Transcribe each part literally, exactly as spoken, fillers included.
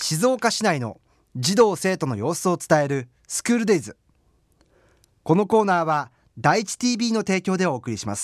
静岡市内の児童生徒の様子を伝えるスクールデイズ。このコーナーは第一 ティービー の提供でお送りします。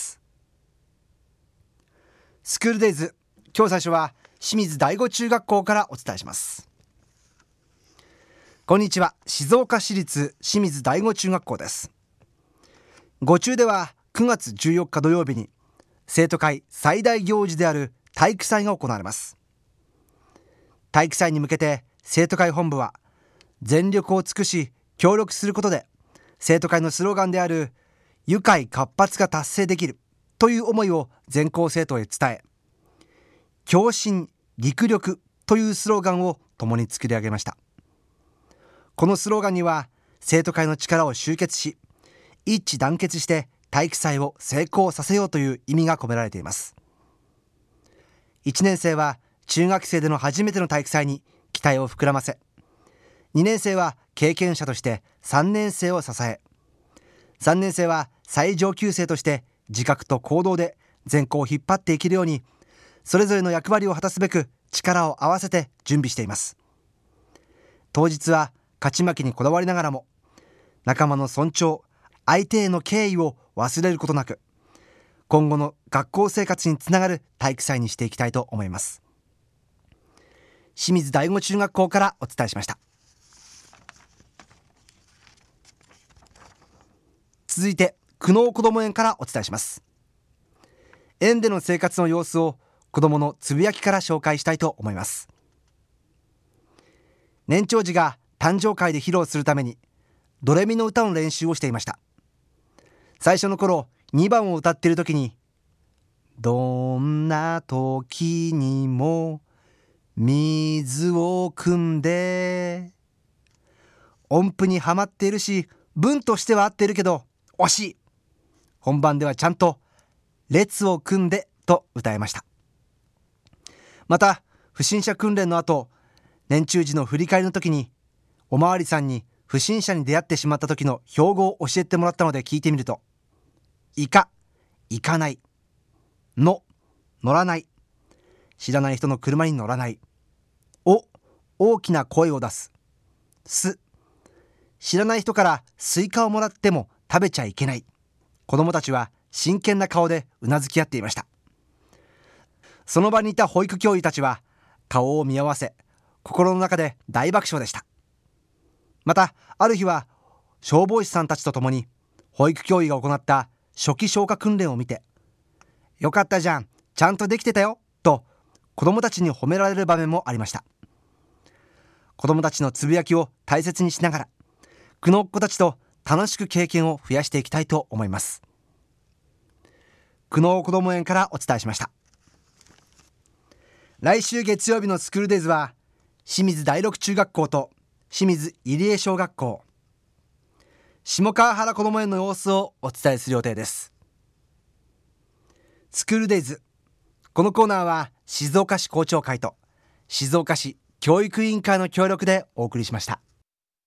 スクールデイズ、今日最初は清水第五中学校からお伝えします。こんにちは。静岡市立清水第五中学校です。五中ではくがつじゅうよっか土曜日に生徒会最大行事である体育祭が行われます。体育祭に向けて生徒会本部は全力を尽くし協力することで、生徒会のスローガンである愉快活発が達成できるという思いを全校生徒へ伝え、強心陸力というスローガンを共に作り上げました。このスローガンには生徒会の力を集結し、一致団結して体育祭を成功させようという意味が込められています。いちねん生は中学生での初めての体育祭に期待を膨らませ、にねん生は経験者としてさんねん生を支え、さんねん生は最上級生として自覚と行動で全校を引っ張っていけるように、それぞれの役割を果たすべく力を合わせて準備しています。当日は勝ち負けにこだわりながらも、仲間の尊重、相手への敬意を忘れることなく、今後の学校生活につながる体育祭にしていきたいと思います。清水第五中学校からお伝えしました。続いて久能こども園からお伝えします。園での生活の様子を子どものつぶやきから紹介したいと思います。年長児が誕生会で披露するためにドレミの歌の練習をしていました。最初の頃にばんを歌っている時に、どんな時にも水を汲んで、音符にはまっているし文としては合っているけど惜しい。本番ではちゃんと列を組んでと歌いました。また不審者訓練の後、年中時の振り返りの時におまわりさんに不審者に出会ってしまった時の標語を教えてもらったので聞いてみると、いか、行かない、の、乗らない、知らない人の車に乗らない、お、大きな声を出す、す、知らない人からスイカをもらっても食べちゃいけない。子どもたちは真剣な顔でうなずき合っていました。その場にいた保育教諭たちは顔を見合わせ、心の中で大爆笑でした。またある日は消防士さんたちと共に保育教諭が行った初期消火訓練を見て、よかったじゃん、ちゃんとできてたよと子どもたちに褒められる場面もありました。子どもたちのつぶやきを大切にしながら、久能っ子たちと楽しく経験を増やしていきたいと思います。久能こども園からお伝えしました。来週月曜日のスクールデイズは清水第六中学校と清水入江小学校、下川原こども園の様子をお伝えする予定です。スクールデイズ、このコーナーは静岡市校長会と静岡市教育委員会の協力でお送りしました。